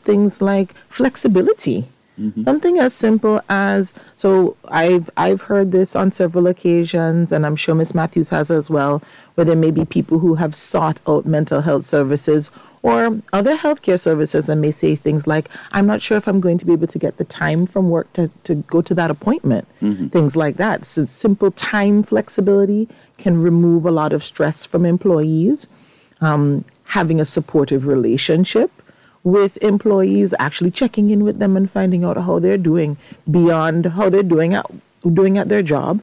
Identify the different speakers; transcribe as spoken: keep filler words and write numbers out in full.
Speaker 1: things like flexibility. Mm-hmm. Something as simple as, so I've I've heard this on several occasions, and I'm sure Miss Matthews has as well, where there may be people who have sought out mental health services or other healthcare services and may say things like, I'm not sure if I'm going to be able to get the time from work to, to go to that appointment, mm-hmm. things like that. So simple time flexibility can remove a lot of stress from employees. Um, having a supportive relationship with employees, actually checking in with them and finding out how they're doing beyond how they're doing at doing at their job,